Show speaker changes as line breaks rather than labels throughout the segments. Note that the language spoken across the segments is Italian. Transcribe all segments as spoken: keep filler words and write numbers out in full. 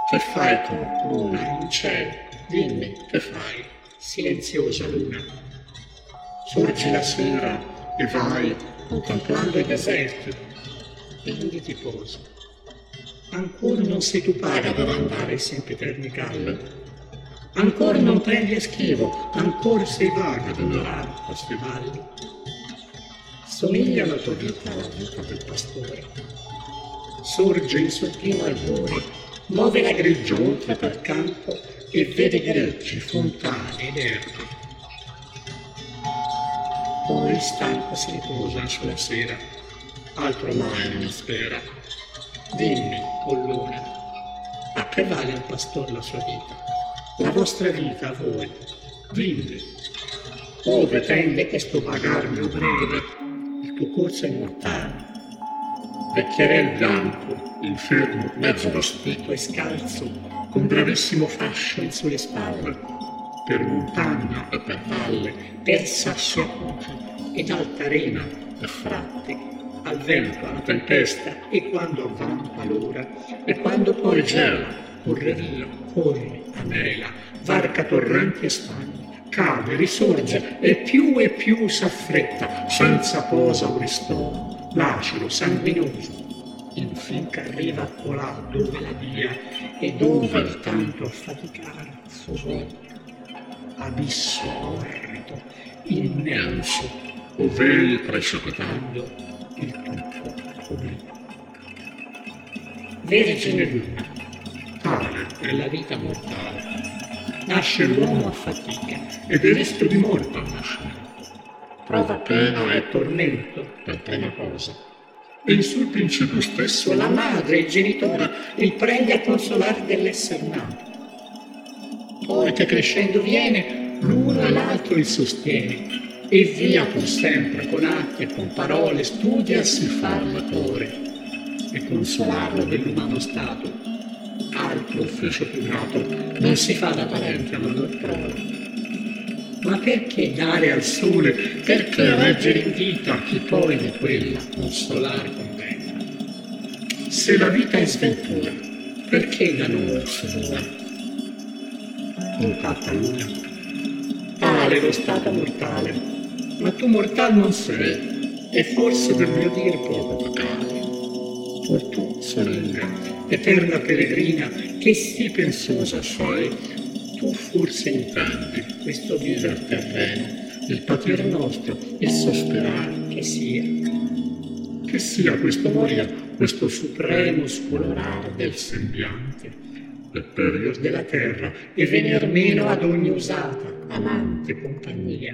Che fai tu, luna, in cielo? Dimmi, che fai, silenziosa luna? Sorgi la sera e vai contemplando i deserti, quindi ti posi. Ancora non sei tu paga per andare ai sempiterni calli. Ancora non prendi a schivo, ancora sei vaga d'onorare questi valli. Somiglia la tua vita alla vita del pastore. Sorge in suo primo albore, muove la greggia oltre per campo e vede greggi, fontane ed erbe. Poi stanco si riposa sulla sera, altro mai non spera. Dimmi, o luna, a che vale al pastor la sua vita? La vostra vita a voi, dimmi, ove tende questo pagarmio breve, il tuo corso è mortale. Vecchierel bianco, infermo, mezzo vestito e scalzo, con bravissimo fascio sulle spalle, per montagna e per valle, per sassi acuti ed altarena e fratti, al vento, alla tempesta, e quando avvampa l'ora, e quando poi gela, corre via, corre, anela, varca torrenti e stagni, cade, risorge, e più e più s'affretta, senza posa o ristoro, lacero, sanguinoso, infin che arriva colà dove la via, e dove il tanto affaticare suo sogno. Abisso orrido, immenso, ov'ei precipitando il tutto obliquo. Vergine luna, tale è la vita mortale. Nasce l'uomo a fatica ed è rischio di morte al nascere. Prova pena e tormento per prima cosa. E in sul principio stesso la madre, il genitore, il prende a consolare dell'esser nato. Poi che crescendo viene, l'uno e l'altro il sostiene, e via pur sempre con atti e con parole studiasi far latore e consolarlo dell'umano stato. Altro ufficio più grato non si fa da parenti a mano prole. Ma perché dare al sole, perché reggere in vita chi poi di quella consolare convenga? Se la vita è sventura, perché da noi si dura? Intatta luna, tale lo stato mortale, ma tu mortal non sei, e forse del mio dir poco peccavi. For tu, sorella, eterna peregrina, che sì pensosa sei, tu forse intendi questo viver terreno, il patir nostro, il sospirare che sia. Che sia questo morir, questo supremo scolorare del sembiante, del period della terra, e venir meno ad ogni usata, amante compagnia.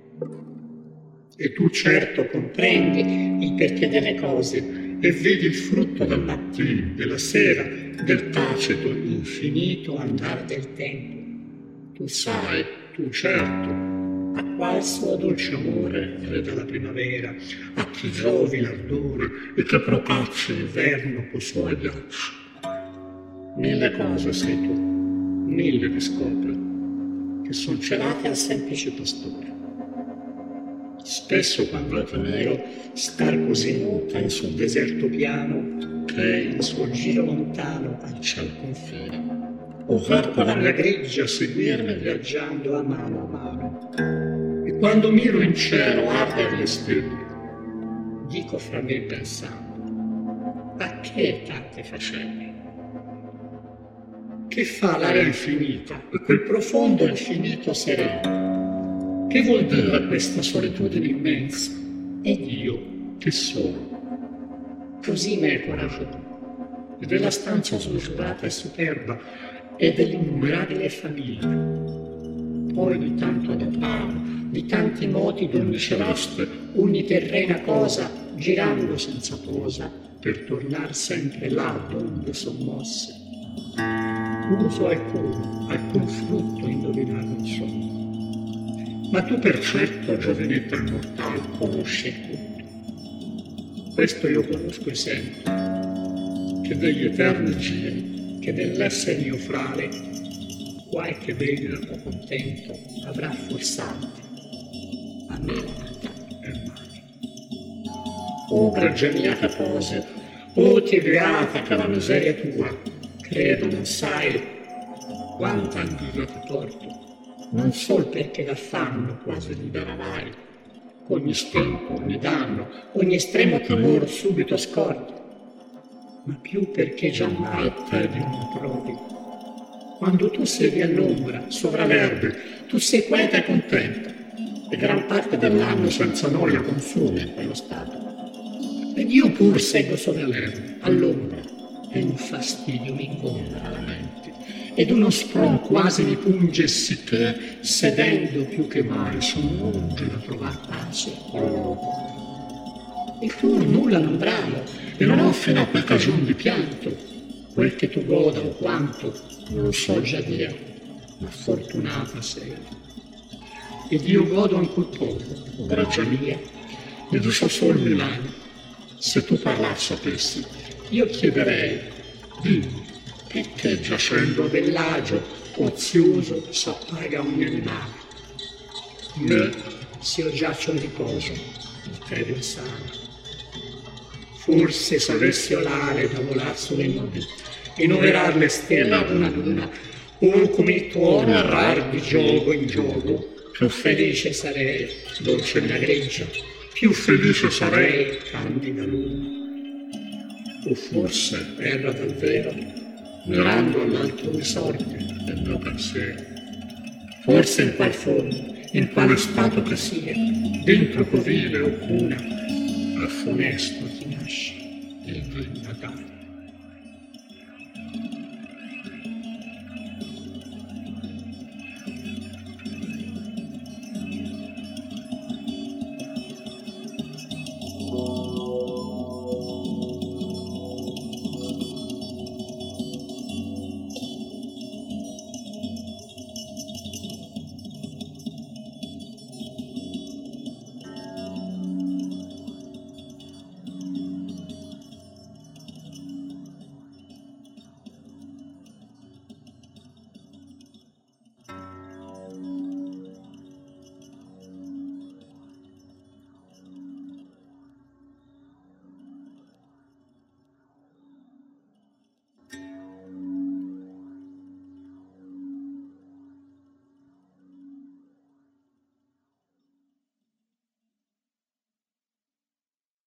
E tu certo comprendi il perché delle cose e vedi il frutto del mattino, della sera, del tacito, infinito andar del tempo. Tu sai, tu certo, a qual suo dolce amore crede la primavera, a chi giovi l'ardore e che procacci l'inverno co suoi ghiacci. Mille cose sei tu, mille riscopri, che son celate al semplice pastore. Spesso quando è nero star così muta in sul deserto piano che in suo giro lontano al ciel confine, ovver con la grigia seguirmi viaggiando a mano a mano. E quando miro in cielo arder le stelle, dico fra me pensando, a che tante facende? Che fa l'area infinita e quel profondo infinito sereno? Che vuol dire questa solitudine immensa? Ed io, che sono? Così meco ragione, e della stanza smisurata e superba, e dell'innumerabile famiglia. Poi di tanto adoparo, di tanti moti d'ogni celeste, ogni terrena cosa, girando senza posa, per tornar sempre là donde son mosse. Uso alcuno, alcun frutto indovinar non so. Ma tu per certo, giovinetta immortale, conosci tutto. Questo io conosco e sento, che degli eterni giri, che dell'essere mio frale, qualche bello o contento avrà forzante, a me e mani. O greggia mia che pose, o ti beata che la miseria tua, credo non sai quanta invidia ti porto, non sol perché l'affanno quasi liberavai, ogni stento, ogni danno, ogni estremo timore subito scordi, ma più perché giammai a te di non provi. Quando tu siedi all'ombra, sovra l'erbe, tu sei quieta e contenta, e gran parte dell'anno senza noia consumi in quello stato. Ed io pur seguo sovra l'erbe, all'ombra, e un fastidio mi ingombra la mente, ed uno spron quasi mi punge sicché, sedendo più che mai, son lungi da trovar pace con l'uomo. E pur nulla non bramo, e non ho fino a quel cagion di pianto, quel che tu goda o quanto, non so già dire, ma fortunata sei. Ed io godo ancor poco, greggia mia, ed uso sol Milano. Se tu parlar sapessi, io chiederei, dimmi, perché giacendo a bellagio, ozioso, s'appaga ogni animale? Me, s'io giaccio in riposo, il te insano. Forse s'avessi olare da volar sulle nubi, e noverar le stelle ad una ad una, o come i tuoni errar di gioco in gioco, più felice sarei, dolce mia greggia, più felice sarei, candida luna. O forse era davvero, mirando all'altrui sorte del mio pensiero. Forse in qual forma, in quale stato che sia, dentro covile o cuna, è funesto chi nasce e il Natale.